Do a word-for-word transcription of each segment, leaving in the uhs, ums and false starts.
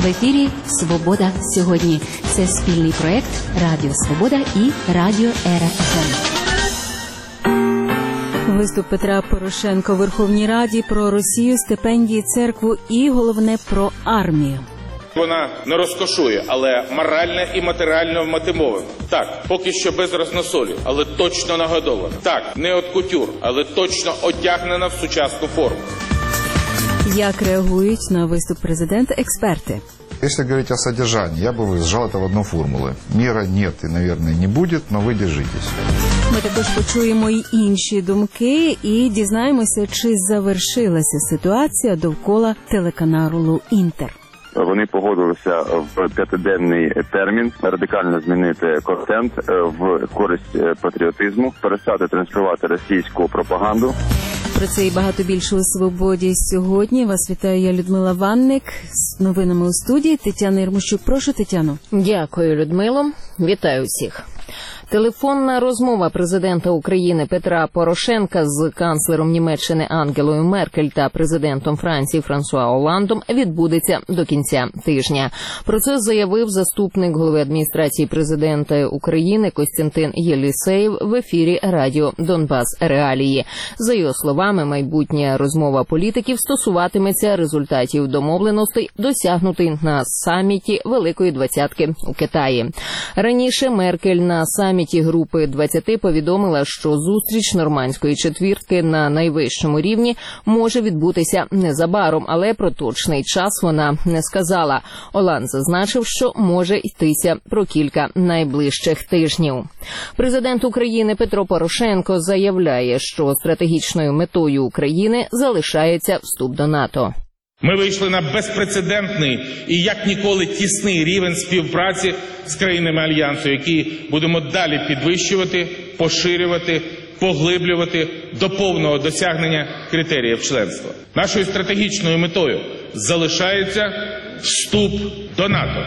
В ефірі «Свобода сьогодні». Це спільний проєкт Радіо Свобода і Радіо Ера еф ем. Виступ Петра Порошенка у Верховній Раді про Росію, стипендії, церкву і, головне, про армію. Вона не розкошує, але морально і матеріально вмотивована. Так, поки що без розносолів, але точно нагодована. Так, не от кутюр, але точно одягнена в сучасну форму. Як реагують на виступ президента експерти? Если говорить о содержании, я бы сжал это в одну формулу. Мира нет и, наверное, не будет, но вы держитесь. Ми також почуємо й інші думки і дізнаємося, чи завершилася ситуація довкола телеканалу «Інтер». Вони погодилися в п'ятиденний термін радикально змінити контент в користь патріотизму, перестати транслювати російську пропаганду. Про це і багато більше у «Свободі» сьогодні. Вас вітаю, я Людмила Ванник. З новинами у студії Тетяна Єрмощук. Прошу, Тетяно. Дякую, Людмило. Вітаю всіх. Телефонна розмова президента України Петра Порошенка з канцлером Німеччини Ангелою Меркель та президентом Франції Франсуа Олландом відбудеться до кінця тижня. Про це заявив заступник голови адміністрації президента України Костянтин Єлісеєв в ефірі радіо «Донбас Реалії». За його словами, майбутня розмова політиків стосуватиметься результатів домовленостей, досягнутих на саміті Великої Двадцятки у Китаї. Раніше Меркель на саміті Саміті Групи двадцяти повідомила, що зустріч нормандської четвірки на найвищому рівні може відбутися незабаром, але про точний час вона не сказала. Оланд зазначив, що може йтися про кілька найближчих тижнів. Президент України Петро Порошенко заявляє, що стратегічною метою України залишається вступ до НАТО. Ми вийшли на безпрецедентний і як ніколи тісний рівень співпраці з країнами Альянсу, який будемо далі підвищувати, поширювати, поглиблювати до повного досягнення критеріїв членства. Нашою стратегічною метою залишається вступ до НАТО.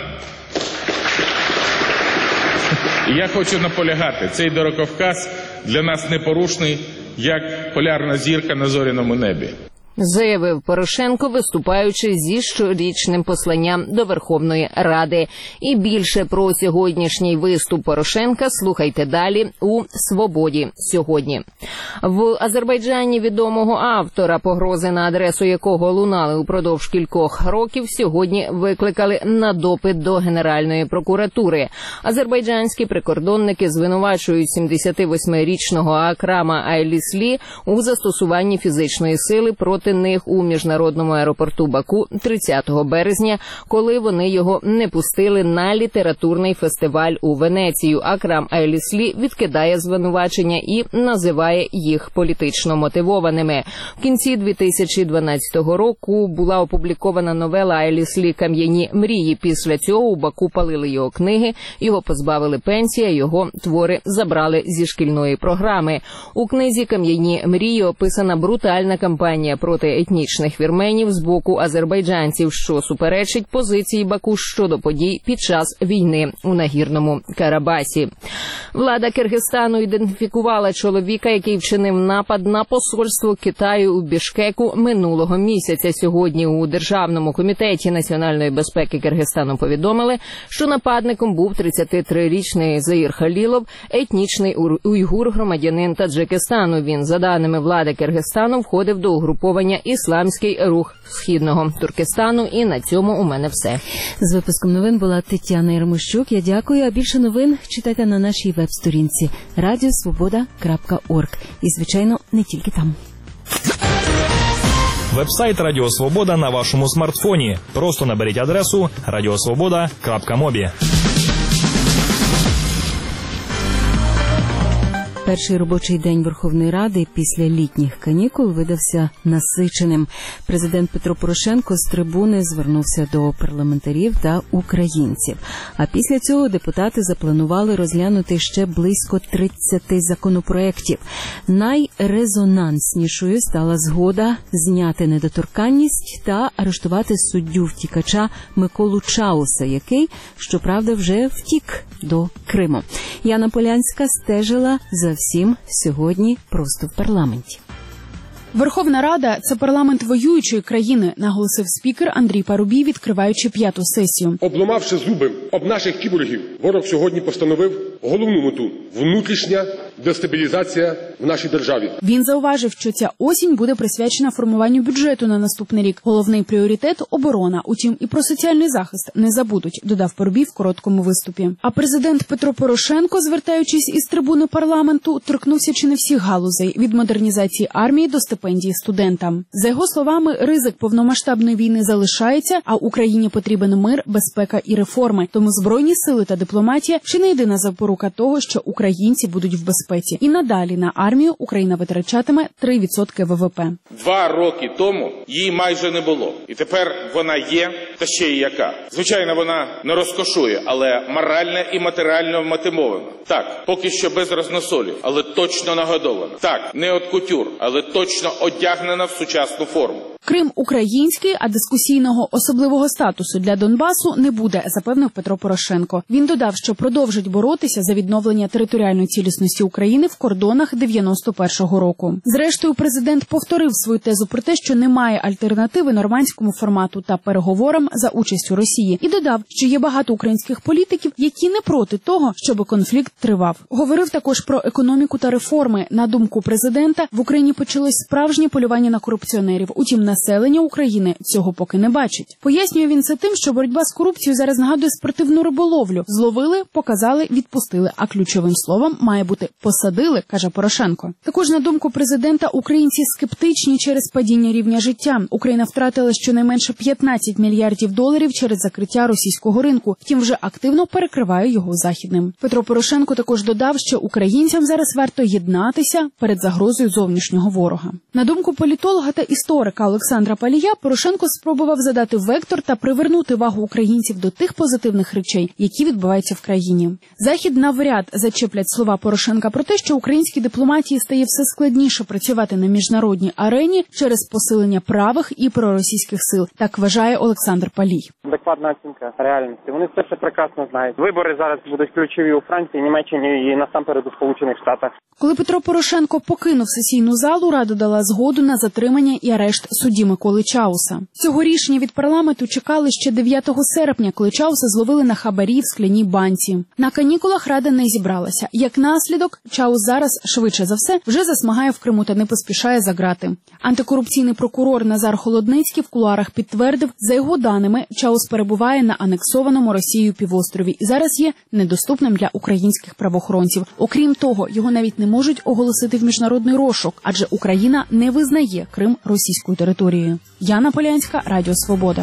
І я хочу наполягати, цей дороговказ для нас непорушний, як полярна зірка на зоряному небі. Заявив Порошенко, виступаючи зі щорічним посланням до Верховної Ради. І більше про сьогоднішній виступ Порошенка слухайте далі у «Свободі сьогодні». В Азербайджані відомого автора, погрози на адресу якого лунали упродовж кількох років, сьогодні викликали на допит до Генеральної прокуратури. Азербайджанські прикордонники звинувачують сімдесятивосьмирічного Акрама Айліслі у застосуванні фізичної сили проти них у міжнародному аеропорту Баку тридцятого березня, коли вони його не пустили на літературний фестиваль у Венецію. Акрам Айліслі відкидає звинувачення і називає їх політично мотивованими. В кінці дві тисячі дванадцятого року була опублікована новела Айліслі «Кам'яні мрії». Після цього у Баку палили його книги, його позбавили пенсії, а його твори забрали зі шкільної програми. У книзі «Кам'яні мрії» описана брутальна кампанія проти етнічних вірменів з боку азербайджанців, що суперечить позиції Баку щодо подій під час війни у Нагірному Карабасі. Влада Киргизстану ідентифікувала чоловіка, який вчинив напад на посольство Китаю у Бішкеку минулого місяця. Сьогодні у Державному комітеті національної безпеки Киргизстану повідомили, що нападником був тридцятитрирічний Заїр Халілов, етнічний уйгур, громадянин Таджикистану. Він, за даними влади Киргизстану, входив до угруповання «Ісламський рух Східного Туркестану». І на цьому у мене все. З випуском новин була Тетяна Єрмощук. Я дякую. А більше новин читайте на нашій веб-сторінці радіо свобода крапка орг. І, звичайно, не тільки там. Веб-сайт Радіо Свобода на вашому смартфоні. Просто наберіть адресу радіосвобода крапка мобі. Перший робочий день Верховної Ради після літніх канікул видався насиченим. Президент Петро Порошенко з трибуни звернувся до парламентарів та українців. А після цього депутати запланували розглянути ще близько тридцяти законопроєктів. Найрезонанснішою стала згода зняти недоторканність та арештувати суддю-втікача Миколу Чауса, який, щоправда, вже втік до Криму. Яна Полянська стежила за всім сьогодні просто в парламенті. Верховна Рада – це парламент воюючої країни, наголосив спікер Андрій Парубій, відкриваючи п'яту сесію. Обламавши зуби об наших кіборгів, ворог сьогодні постановив головну мету – внутрішня дестабілізація в нашій державі. Він зауважив, що ця осінь буде присвячена формуванню бюджету на наступний рік. Головний пріоритет – оборона. Утім, і про соціальний захист не забудуть, додав Парубій в короткому виступі. А президент Петро Порошенко, звертаючись із трибуни парламенту, торкнувся чи не всіх галузей – від модернізації армії до стипендії студентам. За його словами, ризик повномасштабної війни залишається, а Україні потрібен мир, безпека і реформи. Тому Збройні сили та дипломатія – чи не єдина запорука того, що українці будуть в безпеці. І надалі на армію Україна витрачатиме три відсотки ВВП. Два роки тому її майже не було. І тепер вона є, та ще й яка. Звичайно, вона не розкошує, але морально і матеріально мотивована. Так, поки що без розносолів, але точно нагодована. Так, не от кутюр, але точно одягнена в сучасну форму. Крим український, а дискусійного особливого статусу для Донбасу не буде, запевнив Петро Порошенко. Він додав, що продовжить боротися за відновлення територіальної цілісності України в кордонах дев'яносто першого року. Зрештою, президент повторив свою тезу про те, що немає альтернативи нормандському формату та переговорам за участю Росії. І додав, що є багато українських політиків, які не проти того, щоб конфлікт тривав. Говорив також про економіку та реформи. На думку президента, в Україні почалось справжнє полювання на корупціонерів. Утім, населення України цього поки не бачить. Пояснює він це тим, що боротьба з корупцією зараз нагадує спортивну риболовлю. Зловили, показали, відпустили. А ключовим словом має бути «посадили», каже Порошенко. Також, на думку президента, українці скептичні через падіння рівня життя. Україна втратила щонайменше п'ятнадцять мільярдів доларів через закриття російського ринку. Втім, вже активно перекриває його західним. Петро Порошенко також додав, що українцям зараз варто єднатися перед загрозою зовнішнього ворога. На думку політолога та історика Олександра Палія, Порошенко спробував задати вектор та привернути увагу українців до тих позитивних речей, які відбуваються в країні. Захід навряд зачеплять слова Порошенка про те, що українській дипломатії стає все складніше працювати на міжнародній арені через посилення правих і проросійських сил. Так вважає Олександр Палій. Адекватна оцінка реальності. Вони це все прекрасно знають. Вибори зараз будуть ключові у Франції, Німеччині і насамперед у Сполучених Штатах. Коли Петро Порошенко покинув сесійну залу, Рада дала згоду на затримання і арешт судді Миколи Чауса. Цього рішення від парламенту чекали ще дев'ятого серпня, коли Чауса зловили на хабарі в скляній банці. На канікулах Рада не зібралася. Як наслідок, Чаус зараз, швидше за все, вже засмагає в Криму та не поспішає за ґрати. Антикорупційний прокурор Назар Холодницький в кулуарах підтвердив, за його даними, Чаус перебуває на анексованому Росією півострові і зараз є недоступним для українських правоохоронців. Окрім того, його навіть не можуть оголосити в міжнародний розшук, адже Україна не визнає Крим російською територією. Яна Полянська, Радіо Свобода.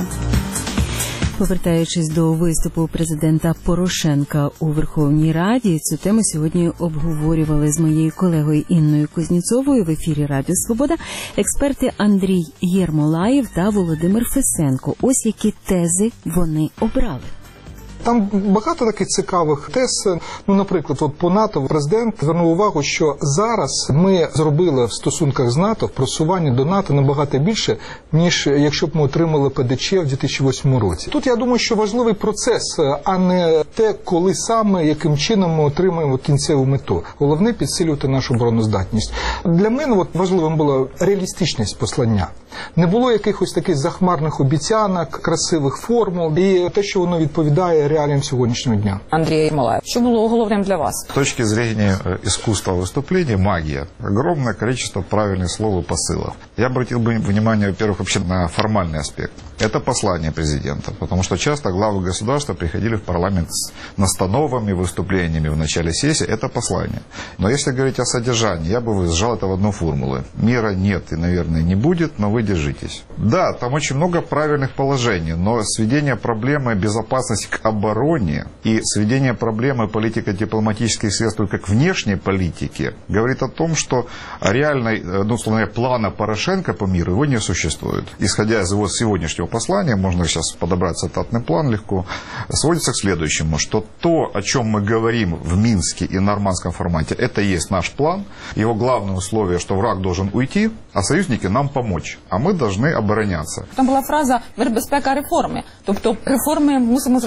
Повертаючись до виступу президента Порошенка у Верховній Раді, цю тему сьогодні обговорювали з моєю колегою Інною Кузнєцовою в ефірі Радіо Свобода експерти Андрій Єрмолаєв та Володимир Фесенко. Ось які тези вони обрали. Там багато таких цікавих тез. Ну, наприклад, от по НАТО президент звернув увагу, що зараз ми зробили в стосунках з НАТО, в просуванні до НАТО набагато більше, ніж якщо б ми отримали ПДЧ в дві тисячі восьмому році. Тут, я думаю, що важливий процес, а не те, коли саме, яким чином ми отримаємо кінцеву мету. Головне – підсилювати нашу обороноздатність. Для мене от важливим була реалістичність послання. Не було якихось таких захмарних обіцянок, красивих формул і те, що воно відповідає реаліям сьогоднішнього дня. Андрій Єрмолаєв, що було головним для вас? С точки зрения искусства выступления, магия. Огромное количество правильных слов и посылов. Я обратил бы внимание, во-первых, вообще на формальный аспект. Это послание президента, потому что часто главы государства приходили в парламент с настановами, выступлениями в начале сессии. Это послание. Но если говорить о содержании, я бы сжал это в одну формулу. Мира нет и, наверное, не будет, но вы держитесь. Да, там очень много правильных положений, но сведение проблемы безопасности к обороне и сведение проблемы политико-дипломатических средств как внешней политики говорит о том, что реальной, ну, условно говоря, плана Порошенко по миру его не существует. Исходя из его сегодняшнего послания, можно сейчас подобрать цитатный план легко, сводится к следующему, что то, о чем мы говорим в Минске и нормандском формате, это и есть наш план. Его главное условие, что враг должен уйти, а союзники нам помочь, а ми повинні оборонятися. Там була фраза «безпека реформи», тобто реформи мусимо зробити самі.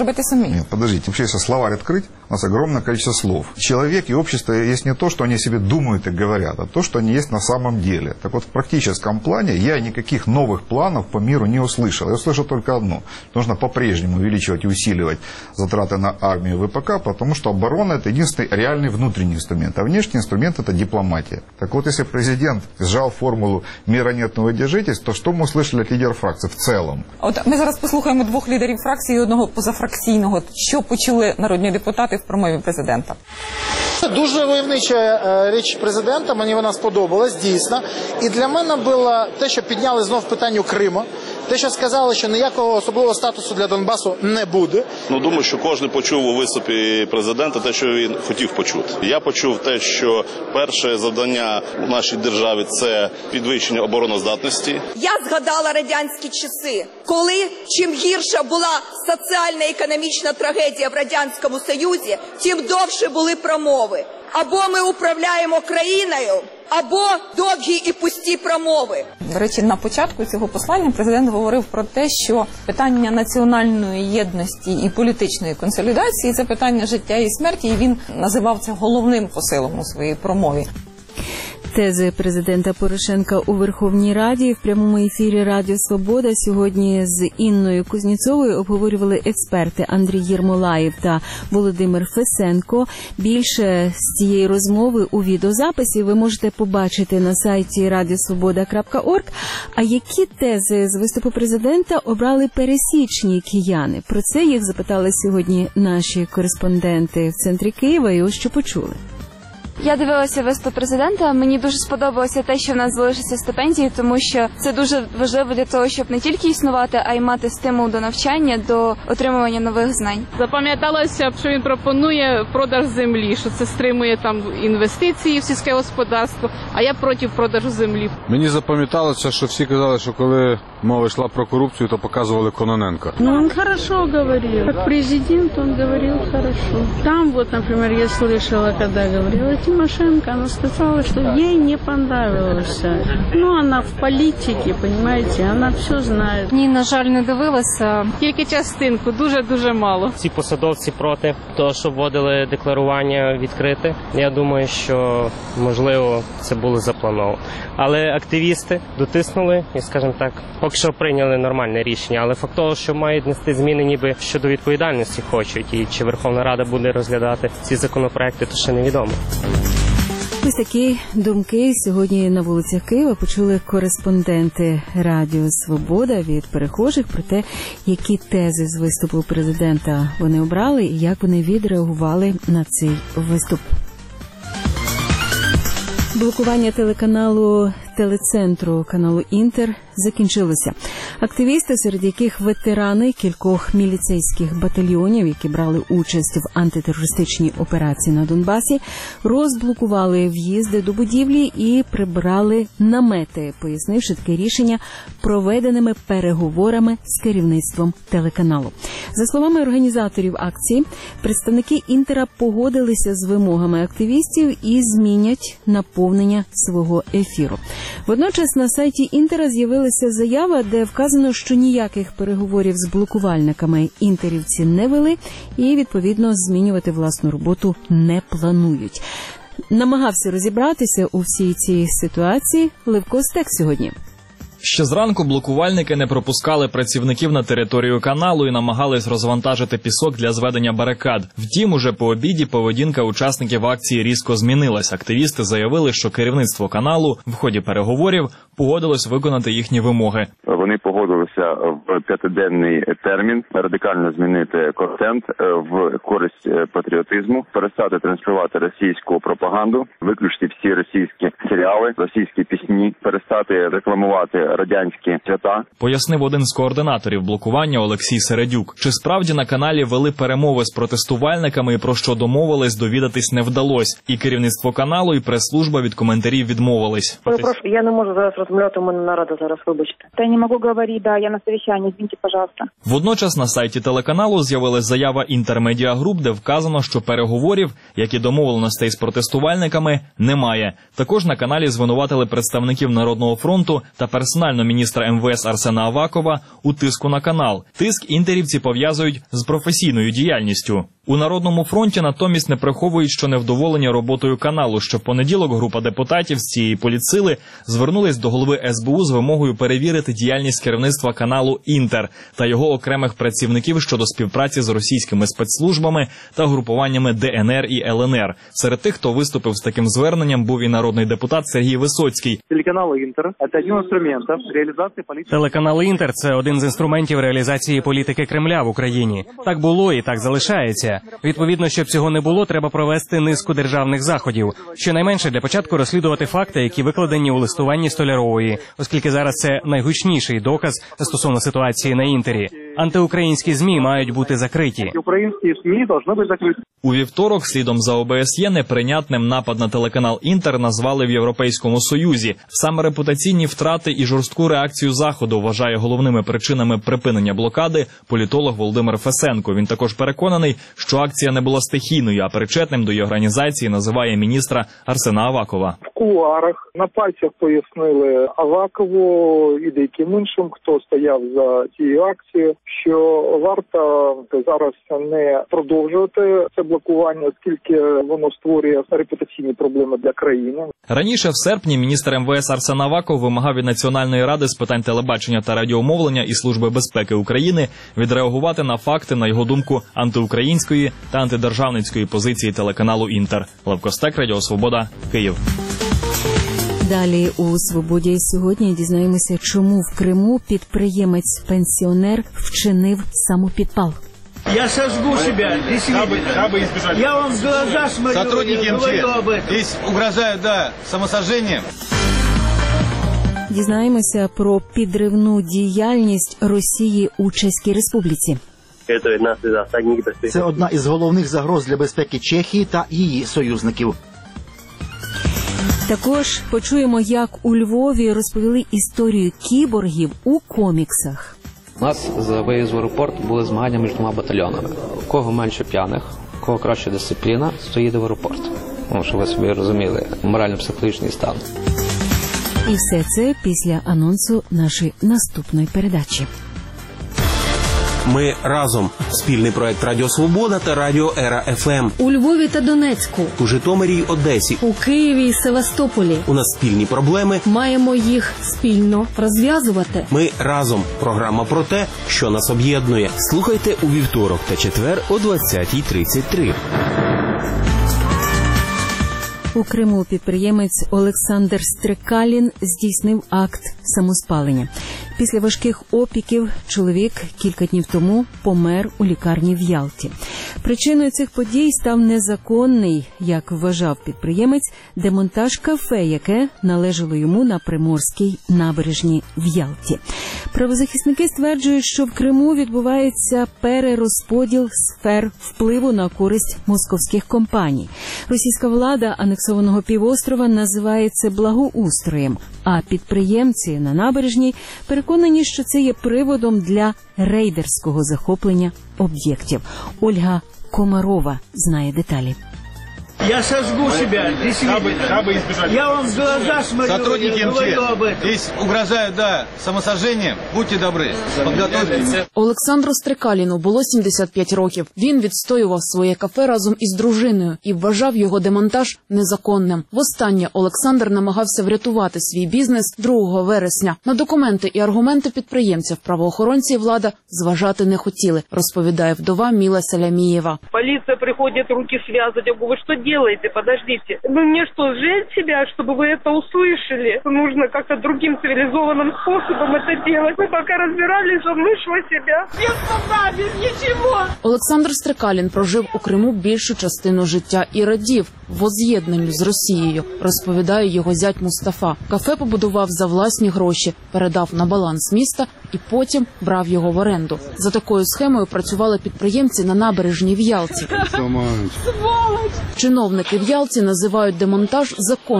Нет, подождите, вообще, если словарь открыть, у нас огромное количество слов. Человек и общество есть не то, что они себе думают и говорят, а то, что они есть на самом деле. Так вот, в практическом плане я никаких новых планов по миру не услышал. Я услышал только одно. Нужно по-прежнему увеличивать и усиливать затраты на армию и ВПК, потому что оборона – это единственный реальный внутренний инструмент, а внешний инструмент – это дипломатия. Так вот, если президент сжал формулу «мира нет, но вы держитесь», то что мы услышали от лидеров фракції в цілому? От ми зараз послухаємо двох лідерів фракції і одного позафракційного. Що почули народні депутати в промові президента? Дуже войовнича річ президента, мені вона сподобалась, дійсно. І для мене було те, що підняли знов питання Криму, те, що сказали, що ніякого особливого статусу для Донбасу не буде. Ну, думаю, що кожен почув у виступі президента те, що він хотів почути. Я почув те, що перше завдання в нашій державі – це підвищення обороноздатності. Я згадала радянські часи, коли чим гірша була соціально-економічна трагедія в Радянському Союзі, тим довше були промови. Або ми управляємо країною, або довгі і пусті промови. До речі, на початку цього послання президент говорив про те, що питання національної єдності і політичної консолідації – це питання життя і смерті, і він називав це головним посилом у своїй промові. Тези президента Порошенка у Верховній Раді в прямому ефірі Радіо Свобода сьогодні з Інною Кузнєцовою обговорювали експерти Андрій Єрмолаєв та Володимир Фесенко. Більше з цієї розмови у відеозаписі ви можете побачити на сайті радіосвобода крапка орг. А які тези з виступу президента обрали пересічні кияни? Про це їх запитали сьогодні наші кореспонденти в центрі Києва, і ось що почули. Я дивилася виступ президента, мені дуже сподобалося те, що в нас залишаться стипендії, тому що це дуже важливо для того, щоб не тільки існувати, а й мати стимул до навчання, до отримування нових знань. Запам'яталося, що він пропонує продаж землі, що це стримує там інвестиції в сільське господарство, а я проти продажу землі. Мені запам'яталося, що всі казали, що коли мова йшла про корупцію, то показували Кононенка. Ну, він хорошо говорив. Як президент він говорив хорошо. Там, вот, наприклад, я слышала, коли говорила Тимошенко, она сказала, что ей не понравилось. Ну, она в політиці, понимаете, она все знає. Ні, на жаль, не дивилася. Тільки частинку, дуже-дуже мало. Ці посадовці проти того, що вводили декларування відкрите. Я думаю, що, можливо, це було заплановано. Але активісти дотиснули і, скажімо так, поки що прийняли нормальне рішення. Але факт того, що мають нести зміни ніби щодо відповідальності хочуть. І чи Верховна Рада буде розглядати ці законопроекти, то ще невідомо. Ось такі думки сьогодні на вулицях Києва почули кореспонденти Радіо Свобода від перехожих про те, які тези з виступу президента вони обрали і як вони відреагували на цей виступ. Блокування телеканалу телецентру каналу «Інтер» закінчилося. Активісти, серед яких ветерани кількох міліцейських батальйонів, які брали участь в антитерористичній операції на Донбасі, розблокували в'їзди до будівлі і прибрали намети, пояснивши таке рішення проведеними переговорами з керівництвом телеканалу. За словами організаторів акції, представники «Інтера» погодилися з вимогами активістів і змінять наповнення свого ефіру. Водночас на сайті «Інтера» з'явилася заява, де вказано, що ніяких переговорів з блокувальниками інтерівці не вели і, відповідно, змінювати власну роботу не планують. Намагався розібратися у всій цій ситуації Левко Стек сьогодні. Ще зранку блокувальники не пропускали працівників на територію каналу і намагались розвантажити пісок для зведення барикад. Втім, уже по обіді поведінка учасників акції різко змінилась. Активісти заявили, що керівництво каналу в ході переговорів погодилось виконати їхні вимоги. Вони погодилися в п'ятиденний термін радикально змінити контент в користь патріотизму, перестати транслювати російську пропаганду, виключити всі російські серіали, російські пісні, перестати рекламувати радянські свята. Пояснив один з координаторів блокування Олексій Середюк. Чи справді на каналі вели перемови з протестувальниками і про що домовились, довідатись не вдалось. І керівництво каналу, і прес-служба від коментарів відмовились. Прошу, я не можу зараз розмовляти, у мене нарада зараз, вибачте. Та я не можу говорити, да, я на совещанні, извините, пожалуйста. Водночас на сайті телеканалу з'явилась заява Інтермедіа Груп, де вказано, що переговорів, які домовленостей з протестувальниками, немає. Також на каналі звинуватили представників Народного фронту та персонал персонально міністра ем ве ес Арсена Авакова у тиску на канал. Тиск інтерівці пов'язують з професійною діяльністю. У Народному фронті натомість не приховують, що невдоволені роботою каналу, що в понеділок група депутатів з цієї політсили звернулись до голови ес бе у з вимогою перевірити діяльність керівництва каналу «Інтер» та його окремих працівників щодо співпраці з російськими спецслужбами та групуваннями де ен ер і ел ен ер. Серед тих, хто виступив з таким зверненням, був і народний депутат Сергій Висоцький. Телеканал «Інтер» – це один з інструментів реалізації політики. Телеканал «Інтер» – це один з інструментів реалізації політики Кремля в Україні. Так було і так залишається. Відповідно, щоб цього не було, треба провести низку державних заходів. Щонайменше для початку розслідувати факти, які викладені у листуванні Столярової, оскільки зараз це найгучніший доказ стосовно ситуації на «Інтері». Антиукраїнські ЗМІ мають бути закриті. Українські ЗМІ повинні бути закриті. У вівторок, слідом за о бе ес є, неприйнятним напад на телеканал «Інтер» назвали в Європейському Союзі. Саме репутаційні втрати і жорстку реакцію Заходу вважає головними причинами припинення блокади політолог Володимир Фесенко. Він також переконаний, що акція не була стихійною, а причетним до її організації називає міністра Арсена Авакова. В кулуарах на пальцях пояснили Авакову і деяким іншим, хто стояв за цією акцією, що варто зараз не продовжувати це блокування, оскільки воно створює репутаційні проблеми для країни. Раніше в серпні міністр ем ве ес Арсен Аваков вимагав від Національної ради з питань телебачення та радіомовлення і Служби безпеки України відреагувати на факти, на його думку, антиукраїнської та антидержавницької позиції телеканалу «Інтер». Левко Стек, Радіо Свобода, Київ. Далі у «Свободі» сьогодні дізнаємося, чому в Криму підприємець-пенсіонер вчинив самопідпал. Я сожгу себя, я вам в глаза смотрю, сотрудники эм че эс здесь угрожают, да, самосожжением. Дізнаємося про підривну діяльність Росії у Чеській Республіці. Це одна із головних загроз для безпеки Чехії та її союзників. Також почуємо, як у Львові розповіли історію кіборгів у коміксах. У нас за виїзд в аеропорт були змагання між двома батальйонами. У кого менше п'яних, у кого краща дисципліна, то їде в аеропорт. Ну, щоб ви собі розуміли, морально-психологічний стан. І все це після анонсу нашої наступної передачі. Ми разом. Спільний проект Радіо Свобода та Радіо Ера еф ем. У Львові та Донецьку. У Житомирі й Одесі. У Києві і Севастополі. У нас спільні проблеми. Маємо їх спільно розв'язувати. Ми разом. Програма про те, що нас об'єднує. Слухайте у вівторок та четвер о двадцятій тридцять три. У Криму підприємець Олександр Стрекалін здійснив акт самоспалення. Після важких опіків чоловік кілька днів тому помер у лікарні в Ялті. Причиною цих подій став незаконний, як вважав підприємець, демонтаж кафе, яке належало йому на Приморській набережній в Ялті. Правозахисники стверджують, що в Криму відбувається перерозподіл сфер впливу на користь московських компаній. Російська влада анексованого півострова називає це благоустроєм, а підприємці на набережній переконані, що це є приводом для рейдерського захоплення об'єктів. Ольга Комарова знає деталі. Я сожгу себя, я вам в глаза смотрю, сотрудники эм че эс здесь угрожают, да, самосожжением. Будьте добры, подготовьтесь. Олександру Стрекаліну було сімдесят п'ять років. Він відстоював своє кафе разом із дружиною і вважав його демонтаж незаконним. Востаннє Олександр намагався врятувати свій бізнес другого вересня. На документи і аргументи підприємців правоохоронці і влада зважати не хотіли, розповідає вдова Міла Салямієва. Поліція приходить руки зв'язати. Я говорю, що делаете? Подождите. Ну мне что, жалеть себя, чтобы вы это услышали? Нужно как-то другим цивилизованным способом это делать. Мы пока разбирались, он вышел себя. Без суда, без ничего. Олександр Стрекалін прожив у Криму більшу частину життя і радів возз'єднанню з Росією, розповідає його зять Мустафа. Кафе побудував за власні гроші, передав на баланс міста і потім брав його в оренду. За такою схемою працювали підприємці на набережній в Ялті. Чиновники в Ялті називають демонтаж законним,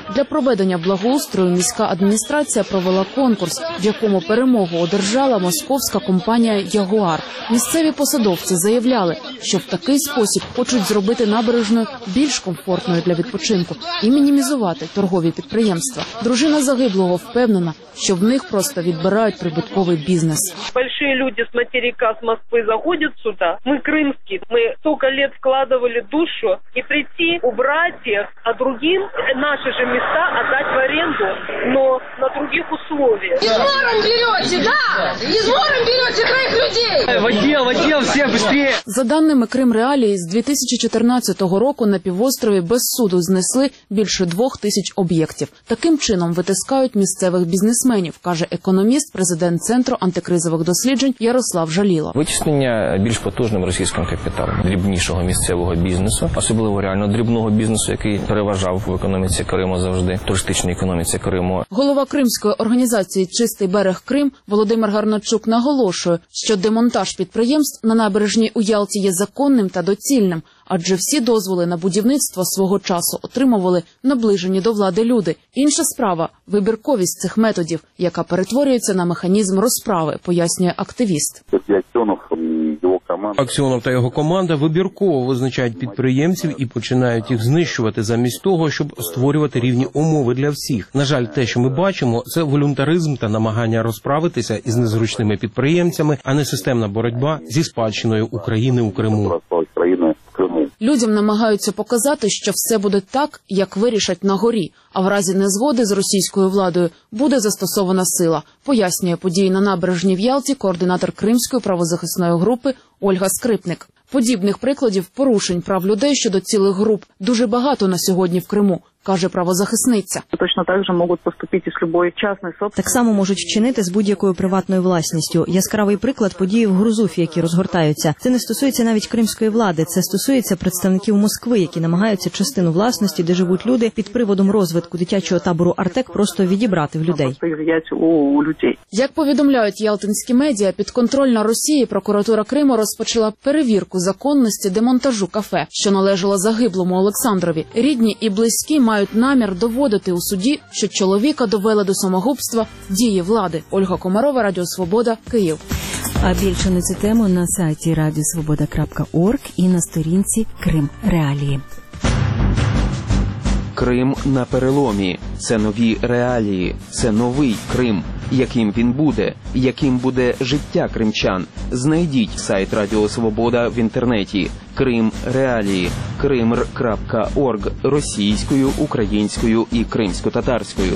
Для проведення благоустрою міська адміністрація провела конкурс, в якому перемогу одержала московська компанія «Ягуар». Місцеві посадовці заявляли, що в такий спосіб хочуть зробити набережну більш комфортною для відпочинку і мінімізувати торгові підприємства. Дружина загиблого впевнена, що в них просто відбирають прибутковий бізнес. Большие люди с материка, с Москвы заходят сюда. Мы крымские. Мы столько лет вкладывали душу и прийти, убрать их, а другим наши же места отдать в аренду, но на других условиях. Измором берете, да! Измором берете троих людей! В отдел, в отдел, все быстрее! За даними Крим-Реалії, з дві тисячі чотирнадцятого року на півострові без суду знесли більше двох тисяч об'єктів. Таким чином витискають місцевих бізнесменів, каже економіст, президент Центру антикризових досліджень Ярослав Жаліла. Витіснення більш потужним російським капіталом, дрібнішого місцевого бізнесу, особливо реально дрібного бізнесу, який переважав в економіці Криму завжди, туристичній економіці Криму. Голова Кримської організації «Чистий берег Крим» Володимир Гарначук наголошує, що демонтаж підприємств на набережній у Ялті є законним та доцільним, адже всі дозволи на будівництво свого часу отримували наближені до влади люди. Інша справа – вибірковість цих методів, яка перетворюється на механізм розправи, пояснює активіст. Аксьонов та його команда вибірково визначають підприємців і починають їх знищувати замість того, щоб створювати рівні умови для всіх. На жаль, те, що ми бачимо, це волюнтаризм та намагання розправитися із незручними підприємцями, а не системна боротьба зі спадщиною України у Криму. Людям намагаються показати, що все буде так, як вирішать на горі, а в разі незгоди з російською владою буде застосована сила, пояснює події на набережній в Ялті координатор Кримської правозахисної групи Ольга Скрипник. Подібних прикладів порушень прав людей щодо цілих груп дуже багато на сьогодні в Криму, каже правозахисниця. Точно так же можуть поступити з будь-якої частної собственності. Так само можуть вчинити з будь-якою приватною власністю. Яскравий приклад події в Грузуфі, які розгортаються. Це не стосується навіть кримської влади, це стосується представників Москви, які намагаються частину власності, де живуть люди, під приводом розвитку дитячого табору «Артек» просто відібрати в людей. Як повідомляють ялтинські медіа, підконтрольна Росії прокуратура Криму розпочала перевірку законності демонтажу кафе, що належало загиблому Олександрові. Рідні і близькі мають намір доводити у суді, що чоловіка довели до самогубства дії влади. Ольга Комарова, Радіо Свобода, Київ. А більше на цю тему на сайті радіосвобода крапка орг і на сторінці Крим Реалії. Крим на переломі. Це нові реалії. Це новий Крим. Яким він буде? Яким буде життя кримчан? Знайдіть сайт Радіо Свобода в інтернеті. Крим Реалії. кримр крапка орг російською, українською і кримсько-татарською.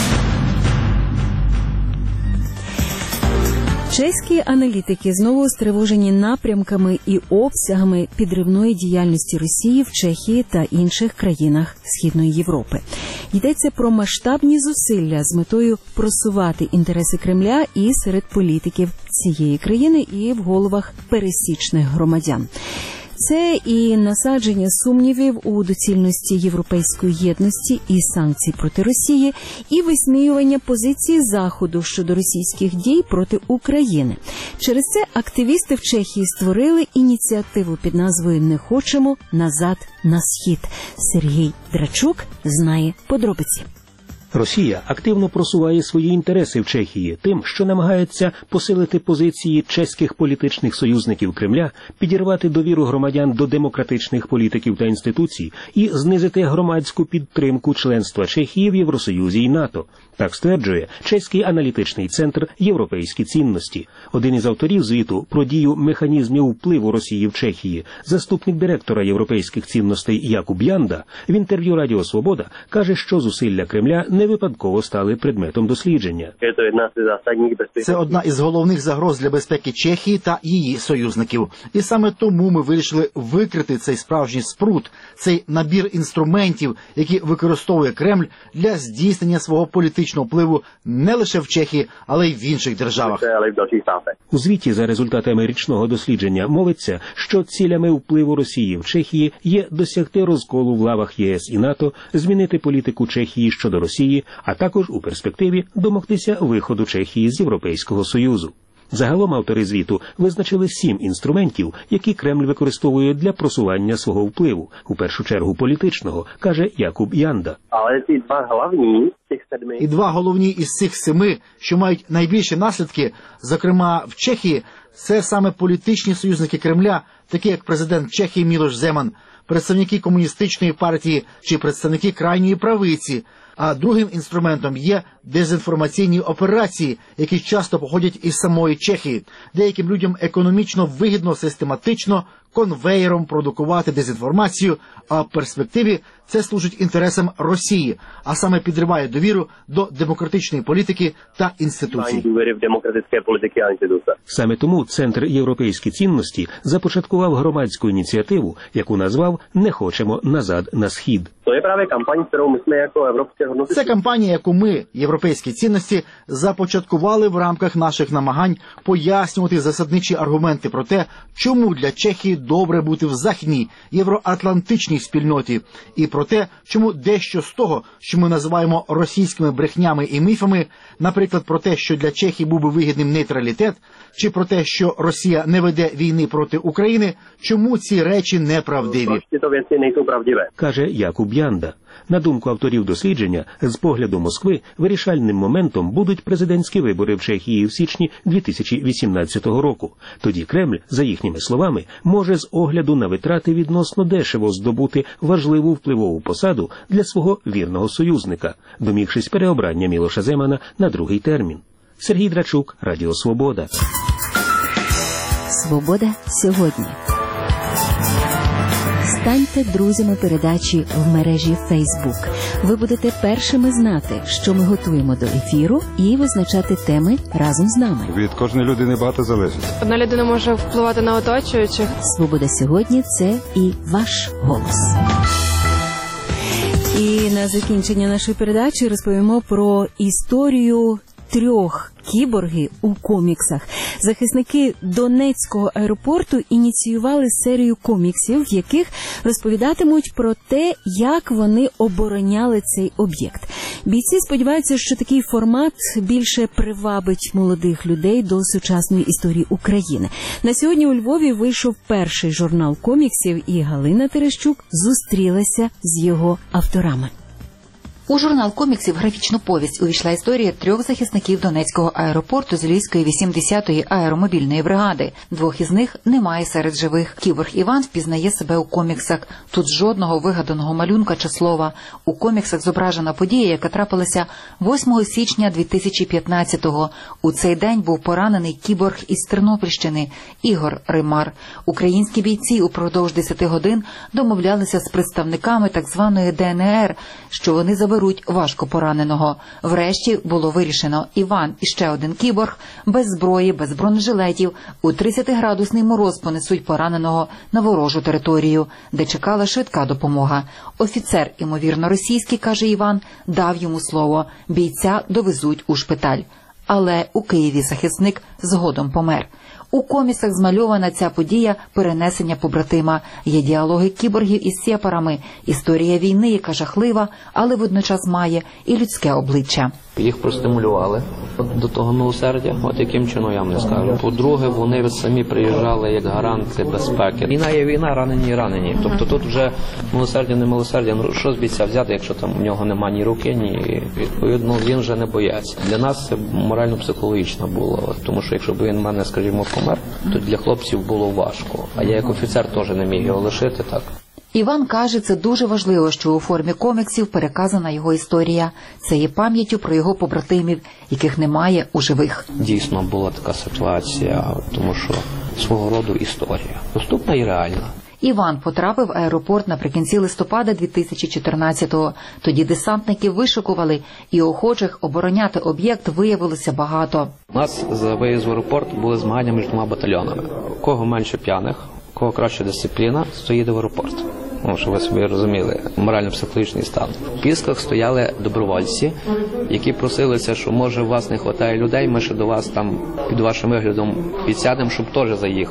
Чеські аналітики знову стривожені напрямками і обсягами підривної діяльності Росії в Чехії та інших країнах Східної Європи. Йдеться про масштабні зусилля з метою просувати інтереси Кремля і серед політиків цієї країни, і в головах пересічних громадян. Це і насадження сумнівів у доцільності європейської єдності і санкцій проти Росії, і висміювання позиції Заходу щодо російських дій проти України. Через це активісти в Чехії створили ініціативу під назвою «Не хочемо назад на схід». Сергій Драчук знає подробиці. Росія активно просуває свої інтереси в Чехії тим, що намагається посилити позиції чеських політичних союзників Кремля, підірвати довіру громадян до демократичних політиків та інституцій і знизити громадську підтримку членства Чехії в Євросоюзі і НАТО. Так стверджує чеський аналітичний центр «Європейські цінності». Один із авторів звіту про дію механізмів впливу Росії в Чехії, заступник директора європейських цінностей Якуб Янда, в інтерв'ю Радіо Свобода каже, що зусилля Кремля не випадково стали предметом дослідження. Це одна із головних загроз для безпеки Чехії та її союзників. І саме тому ми вирішили викрити цей справжній спрут, цей набір інструментів, які використовує Кремль для здійснення свого політичного впливу не лише в Чехії, але й в інших державах. У звіті за результатами річного дослідження мовиться, що цілями впливу Росії в Чехії є досягти розколу в лавах ЄС і НАТО, змінити політику Чехії щодо Росії, а також у перспективі домогтися виходу Чехії з Європейського Союзу. Загалом автори звіту визначили сім інструментів, які Кремль використовує для просування свого впливу, у першу чергу політичного, каже Якуб Янда. Але ці два головні, і два головні із цих семи, що мають найбільші наслідки, зокрема в Чехії, це саме політичні союзники Кремля, такі як президент Чехії Мілош Земан, представники комуністичної партії чи представники крайньої правиці. А другим інструментом є дезінформаційні операції, які часто походять із самої Чехії. Деяким людям економічно вигідно систематично конвеєром продукувати дезінформацію, а в перспективі це служить інтересам Росії, а саме підриває довіру до демократичної політики та інституцій. Саме тому Центр «Європейські цінності» започаткував громадську ініціативу, яку назвав «Не хочемо назад на схід». Це кампанія, яку ми, європейські цінності, започаткували в рамках наших намагань пояснювати засадничі аргументи про те, чому для Чехії добре бути в західній євроатлантичній спільноті, і про те, чому дещо з того, що ми називаємо російськими брехнями і міфами, наприклад, про те, що для Чехії був би вигідним нейтралітет, чи про те, що Росія не веде війни проти України, чому ці речі неправдиві. Каже Якуб Янда. На думку авторів дослідження, з погляду Москви вирішальним моментом будуть президентські вибори в Чехії в січні дві тисячі вісімнадцятого року. Тоді Кремль, за їхніми словами, може з огляду на витрати відносно дешево здобути важливу впливову посаду для свого вірного союзника, домігшись переобрання Мілоша Земана на другий термін. Сергій Драчук, Радіо Свобода. Свобода сьогодні. Станьте друзями передачі в мережі Facebook. Ви будете першими знати, що ми готуємо до ефіру, і визначати теми разом з нами. Від кожної людини багато залежить. Одна людина може впливати на оточуючих. Свобода сьогодні – це і ваш голос. І на закінчення нашої передачі розповімо про історію трьох кіборгів у коміксах. Захисники Донецького аеропорту ініціювали серію коміксів, в яких розповідатимуть про те, як вони обороняли цей об'єкт. Бійці сподіваються, що такий формат більше привабить молодих людей до сучасної історії України. На сьогодні у Львові вийшов перший журнал коміксів, і Галина Терещук зустрілася з його авторами. У журнал коміксів «Графічну повість» увійшла історія трьох захисників Донецького аеропорту з Львівської вісімдесятої аеромобільної бригади. Двох із них немає серед живих. Кіборг Іван впізнає себе у коміксах. Тут жодного вигаданого малюнка чи слова. У коміксах зображена подія, яка трапилася восьмого січня дві тисячі п'ятнадцятого. У цей день був поранений кіборг із Тернопільщини Ігор Римар. Українські бійці упродовж десяти годин домовлялися з представниками так званої Де Ен Ер, що вони заберуть важко пораненого. Врешті було вирішено: Іван і ще один кіборг без зброї, без бронежилетів у тридцятиградусний мороз понесуть пораненого на ворожу територію, де чекала швидка допомога. Офіцер, ймовірно російський, каже Іван, дав йому слово: бійця довезуть у шпиталь. Але у Києві захисник згодом помер. У коміксах змальована ця подія перенесення побратима. Є діалоги кіборгів із сепарами, історія війни, яка жахлива, але водночас має і людське обличчя. Їх простимулювали до того милосердя, от яким чином я вам не скажу. По-друге, вони самі приїжджали як гаранти безпеки. Війна є війна, ранені і ранені. Тобто тут вже милосердя, не милосердя. Ну що з бійця взяти, якщо там у нього немає ні руки, ні відповідно, він вже не боєць. Для нас це морально-психологічно було, тому що якщо б він в мене, скажімо, помер, то для хлопців було важко. А я як офіцер теж не міг його лишити так. Іван каже, це дуже важливо, що у формі коміксів переказана його історія. Це є пам'яттю про його побратимів, яких немає у живих. Дійсно була така ситуація, тому що свого роду історія. Доступна і реальна. Іван потрапив в аеропорт наприкінці листопада дві тисячі чотирнадцятого. Тоді десантники вишукували, і охочих обороняти об'єкт виявилося багато. У нас за виїзд в аеропорт були змагання між двома батальйонами. У кого менше п'яних, у кого краща дисципліна, стоїть в аеропорт. Ну, щоб ви собі розуміли, морально-психологічний стан. В Пісках стояли добровольці, які просилися, що може у вас не вистачає людей, ми ще до вас там під вашим виглядом підсядемо, щоб теж заїхати.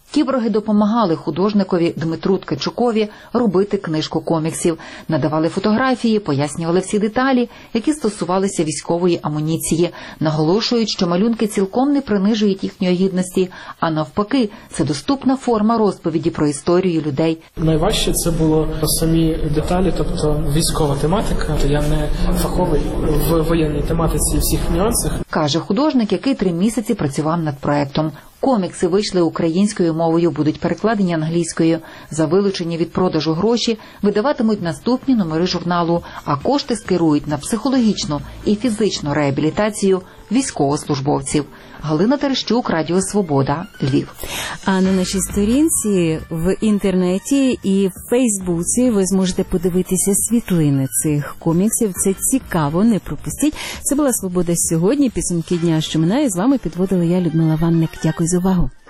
Кіборги допомагали художникові Дмитру Ткачукові робити книжку коміксів, надавали фотографії, пояснювали всі деталі, які стосувалися військової амуніції, наголошують, що малюнки цілком не принижують їхньої гідності, а навпаки, це доступна форма розповіді про історію людей. Найважче це було самі деталі, тобто військова тематика. Я не фаховий в воєнній тематиці і всіх нюансах. Каже художник, який три місяці працював над проектом. Комікси вийшли українською мовою, будуть перекладені англійською. За вилучені від продажу гроші видаватимуть наступні номери журналу, а кошти скерують на психологічну і фізичну реабілітацію військовослужбовців. Галина Терещук, Радіо Свобода, Львів. А на нашій сторінці в інтернеті і в Фейсбуці ви зможете подивитися світлини цих коміксів. Це цікаво, не пропустіть. Це була «Свобода сьогодні», підсумки дня, що минає. З вами підводила я, Людмила Ванник. Дякую за увагу.